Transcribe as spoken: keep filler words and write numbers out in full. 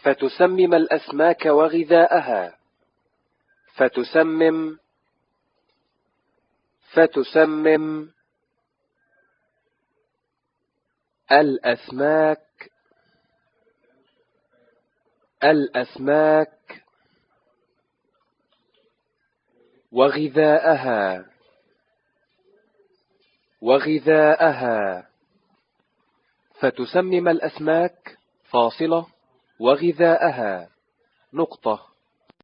فتسمم الأسماك وغذاءها. فتسمم فتسمم الأسماك الأسماك وغذاءها وغذاءها. فتسمم الأسماك فاصلة وغذاءها نقطة.